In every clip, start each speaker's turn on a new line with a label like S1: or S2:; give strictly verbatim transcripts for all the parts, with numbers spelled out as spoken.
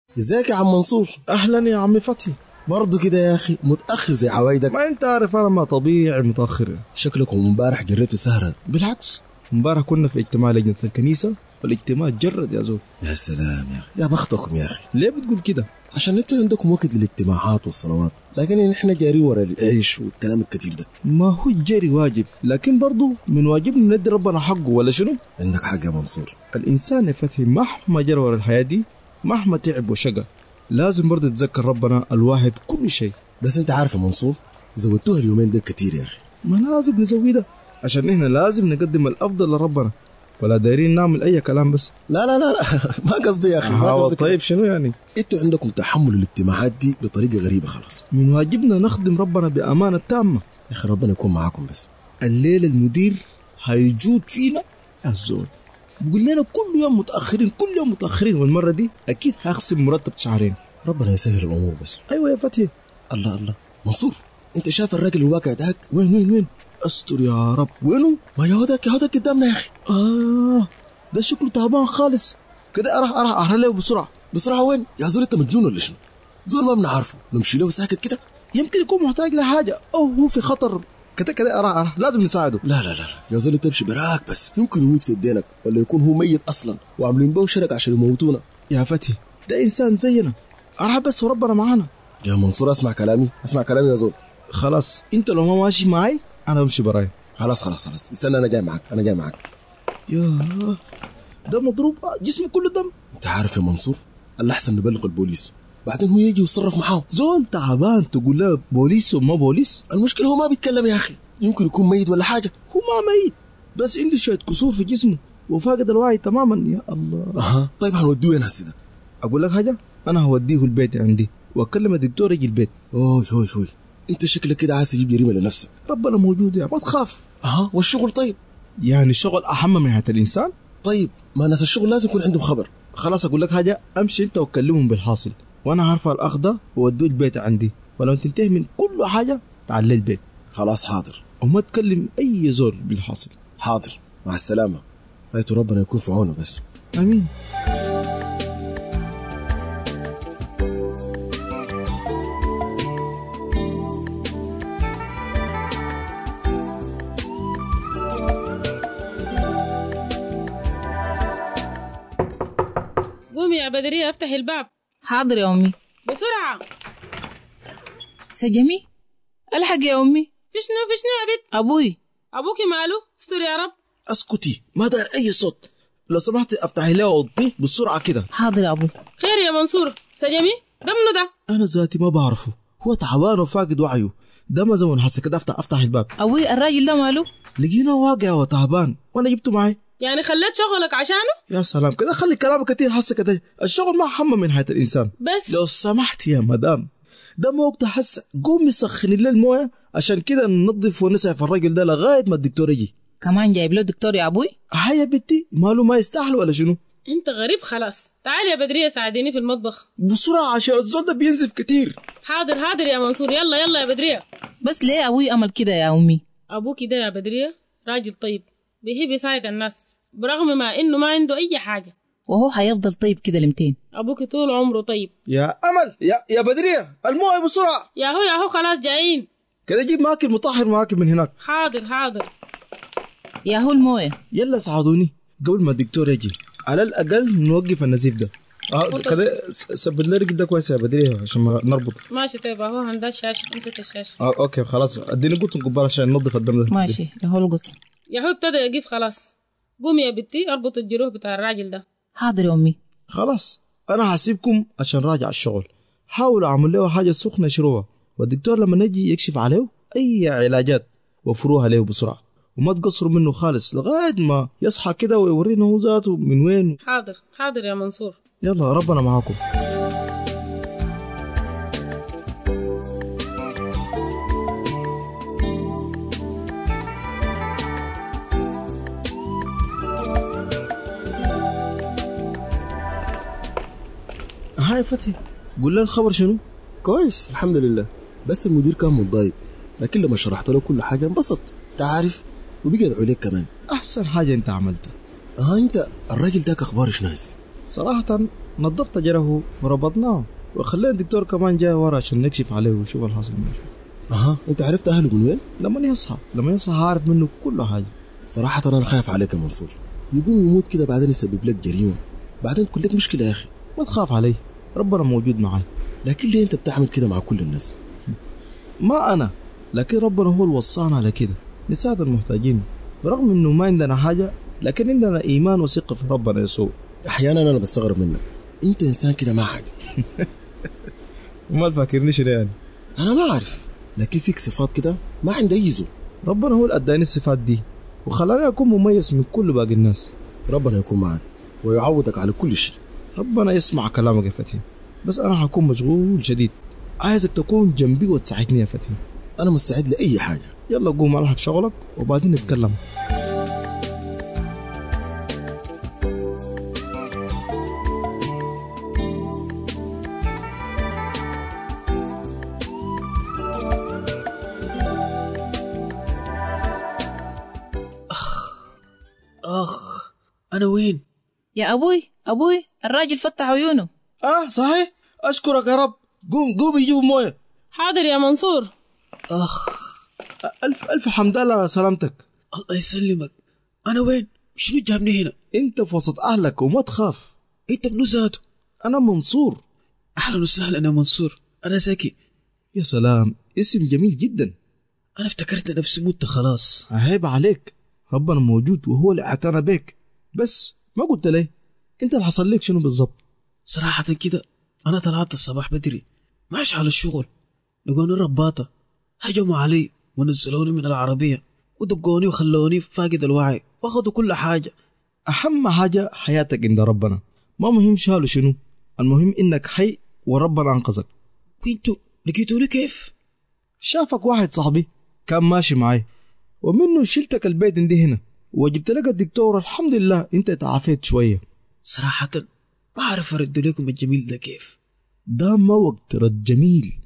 S1: ازيك يا عم منصور؟
S2: اهلا يا عم فتحي.
S1: برضه كده يا اخي متاخر زي عوايدك.
S2: ما انت عارف انا ما طبيعي متاخر.
S1: شكلكم امبارح جريتوا سهره.
S2: بالعكس امبارح كنا في اجتماع لجنه الكنيسه والاجتماع جرد يا زول.
S1: يا سلام يا اخي، يا بختكم يا اخي.
S2: ليه بتقول كده؟
S1: عشان انتوا عندكم وقت للاجتماعات والصلوات، لكن احنا جارين ورا العيش والكلام الكتير ده.
S2: ما هو الجري واجب، لكن برضه من واجبنا ندي ربنا حقه ولا شنو؟
S1: عندك حق يا منصور.
S2: الانسان يا فتحي مهما جرى ورا الحياه دي، مهما تعب وشقى، لازم برضه تتذكر ربنا الواحد كل شيء.
S1: بس انت عارف يا منصور، زودتوها اليومين دول كتير يا اخي.
S2: ما لازم نزوي ده عشان احنا لازم نقدم الافضل لربنا، ولا دايرين نعمل اي كلام بس.
S1: لا لا لا, لا. ما قصدي يا اخي، ما قصدي.
S2: طيب شنو يعني؟
S1: انتوا عندكم تحمل الاجتماعات دي بطريقه غريبه خلاص.
S2: من واجبنا نخدم ربنا بامانه تامه.
S1: يا اخي ربنا يكون معاكم. بس
S2: الليله المدير هيجود فينا يا زول، بيقول لنا كل يوم متاخرين كل يوم متاخرين، والمره دي اكيد هخصم مرتب شهرين.
S1: ربنا يسهل الامور بس.
S2: ايوه يا فتحي.
S1: الله الله منصور، انت شايف الراجل الواقع داك؟
S2: وين وين وين؟ استر يا رب. وينه؟
S1: ما يهودك يهودك قدامنا يا اخي.
S2: اه ده شكله تعبان خالص كده. اروح اروح اروح له بسرعه.
S1: بسرعه وين يا زول؟ انت مجنون ولا شنو؟ زول ما بنعرفه نمشي له ساكت كده؟
S2: يمكن يكون محتاج لحاجه او هو في خطر كده كده. اروح اروح لازم نساعده.
S1: لا لا لا, لا. يا زول انت امشي براك بس، يمكن يموت في يدينك ولا يكون هو ميت اصلا وعاملين به شرك عشان يموتونا.
S2: يا فتحي ده انسان زينا، اروح بس وربنا معانا.
S1: يا منصور اسمع كلامي، اسمع كلامي يا زول.
S2: خلاص انت لو ما ماشي معي انا بمشي براي.
S1: خلاص خلاص خلاص استنى، انا جاي معاك انا جاي معاك.
S2: يا ده مضروب جسمه كله دم.
S1: انت عارف يا منصور، الاحسن نبلغ البوليس، بعدين هو يجي ويتصرف معاه.
S2: زول تعبان تقول له بوليس وما بوليس؟
S1: المشكله هو ما بيتكلم يا اخي، يمكن يكون ميت ولا حاجه.
S2: هو ما ميت، بس عنده شويه كسور في جسمه وفاقد الوعي تماما. يا الله.
S1: اها طيب هنوديه وين هسه ده؟
S2: اقول لك حاجه، انا هوديه البيت عندي واكلم الدكتور يجي البيت.
S1: اوي اوي اوي انت شكلك كده عايز تجيب جريمه لنفسك.
S2: ربنا موجود يا ما تخاف.
S1: اها والشغل طيب؟
S2: يعني الشغل اهم من حياه الانسان.
S1: طيب ما ناس الشغل لازم يكون عندهم خبر.
S2: خلاص اقول لك حاجه، امشي انت وكلمهم بالحاصل، وانا عارفه الاخ ده وودوه البيت عندي، ولو تنتهي من كل حاجه تعال لي البيت.
S1: خلاص حاضر.
S2: وما تكلم اي زول بالحاصل.
S1: حاضر مع السلامه. هيتو ربنا يكون في عونه بس.
S2: امين.
S3: قومي يا بدرية افتحي الباب.
S4: حاضر يا أمي.
S3: بسرعة.
S4: سجمي الحق يا أمي.
S3: في شنو في شنو يا بنت؟
S4: أبوي.
S3: أبوكي ماله؟ استر يا رب.
S2: اسكتي، ما دار أي صوت لو سمحت. افتحي له اوضتي بسرعة كده.
S4: حاضر يا أبوي.
S3: خير يا منصور؟ سجمي ده منو ده؟
S2: أنا ذاتي ما بعرفه، هو تعبان وفاقد وعيه. ده ما زون حسي كده. افتح افتح الباب.
S4: أبوي الراجل ده ماله؟
S2: لقينا واقع وتعبان وانا جبته معي.
S3: يعني خليت شغلك عشانه؟
S2: يا سلام كده، خلي كلامك كتير حسي كده. الشغل ما حمى من حياة الإنسان.
S3: بس
S2: لو سمحت يا مدام، ده ما وقت حس. قومي سخني له المويه عشان كده ننظف ونسعف الراجل ده لغاية ما الدكتور يجي.
S4: كمان جايب له دكتور يا أبوي؟
S2: هيا يا بنتي، ماله ما يستاهل ولا شنو؟
S3: انت غريب خلاص. تعالي يا بدرية ساعديني في المطبخ
S2: بسرعة عشان الزول ده بينزف كتير.
S3: حاضر حاضر يا منصور. يلا يلا يا بدرية.
S4: بس ليه أبوي عمل كده يا أمي؟
S3: أبوكي ده يا بدرية راجل طيب بيحب يساعد الناس برغم ما إنه ما عنده أي حاجة،
S4: وهو هيفضل طيب كده لمتين.
S3: أبوكي طول عمره طيب.
S2: يا أمل يا يا بدرية، المويه بسرعة.
S3: يا هو يا هو خلاص جايين
S2: كده. جيب ماكل مطهر معاك من هناك.
S3: حاضر حاضر.
S4: يا هو المويه.
S2: يلا ساعدوني قبل ما الدكتور يجي، على الأقل نوقف النزيف ده. اه كده ثبت لي رجل ده كويس يا بدرية عشان ما نربط.
S3: ماشي طيب اهو عندها الشاشة. امسك الشاشة.
S2: اه اوكي خلاص، اديني قطن قبال عشان ننظف الدم ده.
S4: ماشي يا هو القطن.
S3: يا هو ابتدى يجيف خلاص. قومي يا بنتي اربط الجروح بتاع الراجل ده.
S4: حاضر يا أمي.
S2: خلاص انا هسيبكم عشان راجع الشغل. حاولوا اعمل له حاجة سخنة يشربها، والدكتور لما نجي يكشف عليه اي علاجات وفروها له بسرعة، وما تقصروا منه خالص لغاية ما يصحى كده ويورينا هو ذاته من وين.
S3: حاضر حاضر يا منصور.
S2: يلا ربنا معاكم. هاي فتحي، قول له الخبر شنو؟
S1: كويس الحمد لله، بس المدير كان متضايق، لكن لما شرحت له كل حاجه انبسط تعرف، وبيجي يدعو لك كمان.
S2: احسن حاجه انت عملتها.
S1: ها انت الراجل ده اخبار شناس؟
S2: صراحه نظفت جره وربطناه، وخلينا الدكتور كمان جاء ورا عشان نكشف عليه وشوف الحاصل منه.
S1: اها انت عرفت اهله من وين؟
S2: لما يصحى لما يصحى هعرف منه كل حاجه.
S1: صراحه انا خايف عليك يا منصور، يقوم يموت كده بعدين يسبب لك جريمه، بعدين تكون لك مشكله يا اخي.
S2: ما تخاف علي، ربنا موجود معي.
S1: لكن ليه انت بتعمل كده مع كل الناس؟
S2: ما انا، لكن ربنا هو اللي وصانا على كده، نساعد المحتاجين برغم انه ما عندنا حاجه، لكن عندنا ايمان وثقه في ربنا يسوع.
S1: احيانا انا بستغرب منك، انت انسان كده ما عادي.
S2: وما تفكرني شنو يعني؟
S1: انا ما اعرف، لكن فيك صفات كده ما عندي اي زول.
S2: ربنا هو اللي اداني الصفات دي وخلاني اكون مميز من كل باقي الناس.
S1: ربنا يكون معك ويعوضك على كل شيء.
S2: ربنا يسمع كلامك يا فتحي، بس انا حكون مشغول شديد، عايزك تكون جنبي وتساعدني يا فتحي.
S1: انا مستعد لاي حاجه.
S2: يلا قوم الحق شغلك وبعدين نتكلم.
S5: اخ انا وين؟
S4: يا أبوي أبوي الراجل فتح عيونه.
S2: اه صحيح، اشكرك يا رب. قوم قوم يجيبوا مويه.
S3: حاضر يا منصور.
S5: اخ
S2: الف الف حمد لله على سلامتك.
S5: الله يسلمك. انا وين؟ شنو جابني هنا؟
S2: انت في وسط اهلك وما تخاف.
S5: انت منو ذاته؟
S2: انا منصور.
S5: اهلا وسهلا يا منصور، انا زكي.
S2: يا سلام، اسم جميل جدا.
S5: انا افتكرت نفسي مت خلاص.
S2: عيب عليك، ربنا موجود وهو اللي اعتنى بك. بس ما قلت ليه انت اللي حصل لك شنو بالضبط؟
S5: صراحة كده انا طلعت الصباح بدري ماشي على الشغل، لقوني الرباطة هجموا علي ونزلوني من العربية ودقوني وخلوني فاقد الوعي واخدوا كل حاجة.
S2: اهم حاجة حياتك عند ربنا، ما مهم شالوا شنو، المهم انك حي وربنا انقذك.
S5: وانتوا لقيتوني كيف؟
S2: شافك واحد صاحبي كان ماشي معي ومنه شلتك البيت عندي هنا وجبت لك الدكتور. الحمد لله انت تعافيت شوية.
S5: صراحة ما أعرف أرد لكم الجميل ده كيف.
S2: ده ما وقت رد جميل،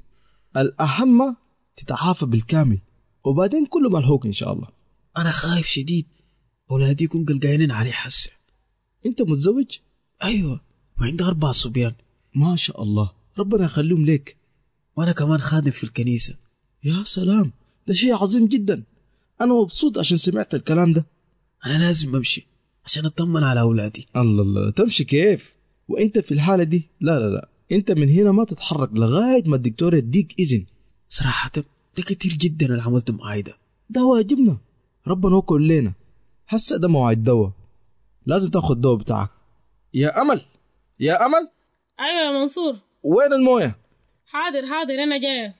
S2: الأهم تتعافى بالكامل وبعدين كله ملحوق إن شاء الله.
S5: أنا خايف شديد أولادي يكون قلقانين علي حسن.
S2: أنت متزوج؟
S5: أيوة، وعندي أربع صبيان.
S2: ما شاء الله، ربنا يخليهم ليك.
S5: وأنا كمان خادم في الكنيسة.
S2: يا سلام، ده شيء عظيم جدا. أنا مبسوط عشان سمعت الكلام ده.
S5: أنا لازم أمشي عشان أطمن على أولادي.
S2: الله الله، تمشي كيف وأنت في الحالة دي؟ لا لا لا، أنت من هنا ما تتحرك لغاية ما الدكتور يديك إذن.
S5: صراحة ده كتير جدا اللي عملته معاي ده.
S2: ده واجبنا، ربنا وكل لنا. هسه ده موعد دواء، لازم تاخد الدواء بتاعك. يا أمل يا أمل.
S3: أيوة يا منصور.
S2: وين الموية؟
S3: حاضر حاضر أنا جاية.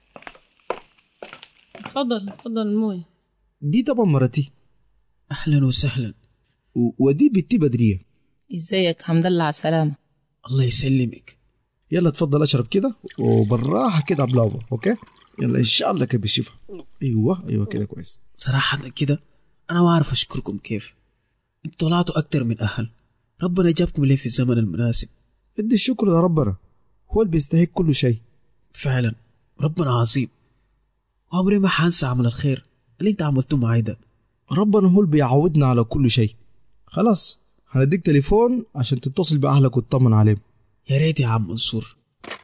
S3: اتفضل اتفضل الموية.
S2: دي طبعا مرتي.
S5: أهلا وسهلا.
S2: و... ودي بنتي بدرية.
S4: ازيك؟ الحمد لله على السلامة.
S5: الله يسلمك.
S2: يلا تفضل اشرب كده وبالراحة كده بلاوة. اوكي يلا ان شاء الله كده بالشفا. ايوه ايوه كده كويس.
S5: صراحة كده انا ما اعرف اشكركم كيف. انتوا طلعتوا اكتر من اهل، ربنا جابكم ليه في الزمن المناسب.
S2: ادي الشكر لربنا، هو اللي بيستحق كل شيء.
S5: فعلا ربنا عظيم، وعمري ما حنسى عمل الخير اللي انت عملته معاي ده.
S2: ربنا هو اللي بيعودنا على كل شيء. خلاص هنديك تليفون عشان تتصل باهلك وتطمن عليهم.
S5: يا ريت يا عم منصور.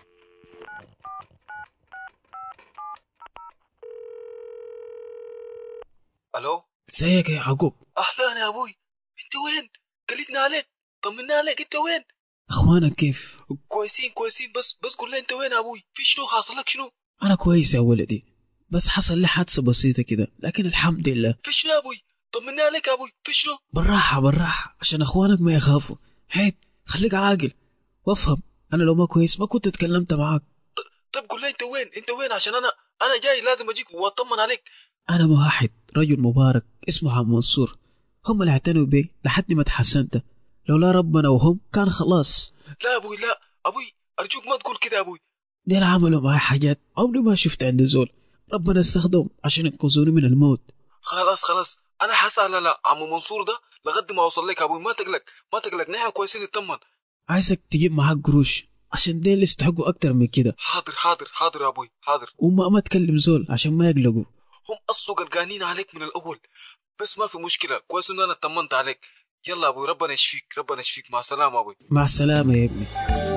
S6: الو،
S5: ازيك يا يعقوب؟
S6: اهلا يا ابوي، انت وين؟ قلقنا عليك، طمنا عليك، انت وين؟
S5: اخوانك كيف؟
S6: كويسين كويسين، بس بس قول لي انت وين يا ابوي؟ في شنو حاصل لك؟ شنو؟
S5: انا كويس يا ولدي، بس حصل لي حادثه بسيطه كده لكن الحمد لله.
S6: في شنو يا ابوي؟ طمنا عليك يا ابوي، في شنو؟
S5: بالراحه بالراحه عشان اخوانك ما يخافوا. عيب، خليك عاقل وافهم، انا لو ما كويس ما كنت اتكلمت معاك.
S6: طيب قول لي انت وين؟ انت وين عشان انا انا جاي لازم اجيك واطمن عليك.
S5: انا واحد رجل مبارك اسمه عم منصور، هم اللي اعتنوا بي لحد ما تحسنت، لولا ربنا وهم كان خلاص.
S6: لا يا ابوي، لا ابوي ارجوك ما تقول كده يا ابوي.
S5: ديل عملوا معي حاجات عمري ما شفت عند زول، ربنا استخدم عشان ينقذوني من الموت.
S6: خلاص خلاص انا حسأل لا لا عم منصور ده لغد ما اوصل لك يا ابوي، ما تقلق ما تقلق، نحن كويسين اطمن.
S5: عايزك تجيب معاك قروش عشان ديل يستحقوا اكتر من كده.
S6: حاضر حاضر حاضر يا ابوي حاضر.
S5: وما ما تكلم زول عشان ما يقلقوا.
S6: هم اصله قلقانين عليك من الاول، بس ما في مشكله، كويس ان انا اطمنت عليك. يلا ابوي ربنا يشفيك ربنا يشفيك. مع السلامه ابوي.
S5: مع السلامة يا ابني.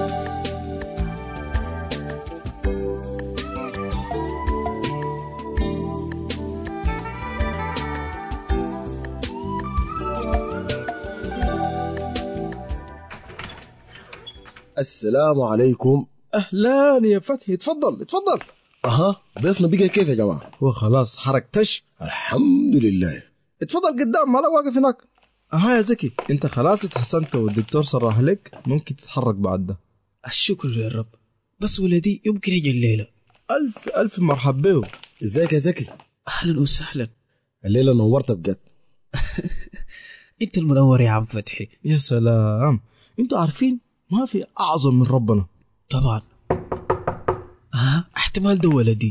S1: السلام عليكم.
S2: اهلا يا فتحي، اتفضل اتفضل.
S1: اها ضيفنا بقى كيف يا جماعه؟
S2: هو خلاص حركتش؟
S1: الحمد لله.
S2: اتفضل قدام، مالك واقف هناك. اها يا زكي، انت خلاص اتحسنت والدكتور صرح لك ممكن تتحرك بعد ده.
S5: الشكر للرب. بس ولدي يمكن يجي الليلة.
S2: الف الف مرحب به.
S1: ازيك يا زكي؟
S5: أهلا وسهلا.
S1: الليله نورت بجد.
S5: انت المنور يا عم فتحي.
S2: يا سلام، انتوا عارفين ما في اعظم من ربنا.
S5: طبعا. ها احتمال ده ولدي.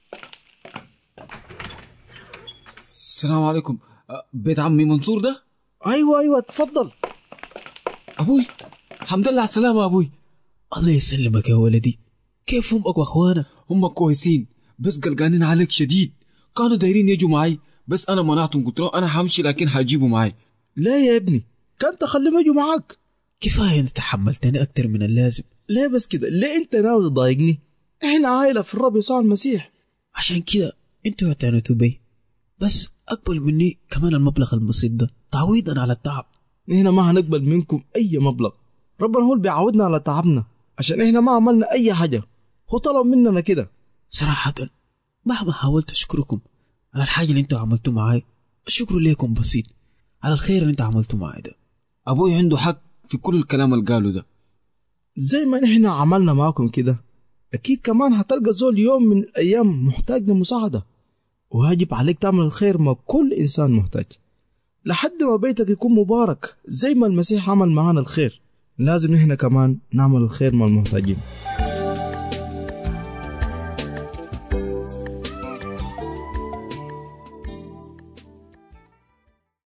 S6: السلام عليكم. بيت عمي منصور ده؟
S2: ايوه ايوه اتفضل.
S6: ابوي الحمد لله على السلامه ابوي.
S5: الله يسلمك يا ولدي. كيف امك واخوانك؟
S6: هم كويسين بس قلقانين عليك شديد. كانوا دايرين يجوا معي بس انا منعتهم، قلت لهم انا همشي لكن هجيبوا معي.
S2: لا يا ابني، كان تخليهم يجوا معاك.
S5: كفايه انت تحملتني اكتر من اللازم.
S2: ليه بس كده؟ ليه انت ناوي تضايقني؟ احنا عائله في الرب يسوع المسيح.
S5: عشان كده انتوا اعتنتوا بي، بس اقبل مني كمان المبلغ البسيط ده تعويضا على التعب.
S2: احنا ما هنقبل منكم اي مبلغ، ربنا هو اللي بيعودنا على تعبنا، عشان احنا ما عملنا اي حاجه، هو طلب مننا كده.
S5: صراحه مهما حاولت اشكركم على الحاجه اللي انتوا عملتوا معاي، الشكر ليكم بسيط على الخير اللي انتوا عملتوا معاي ده.
S6: ابوي عنده حق في كل الكلام اللي قاله ده.
S2: زي ما نحن عملنا معاكم كده، اكيد كمان هتلقى زول يوم من الايام محتاج لمساعده، وواجب عليك تعمل الخير مع كل انسان محتاج لحد ما بيتك يكون مبارك. زي ما المسيح عمل معانا الخير، لازم نحن كمان نعمل الخير مع المحتاجين.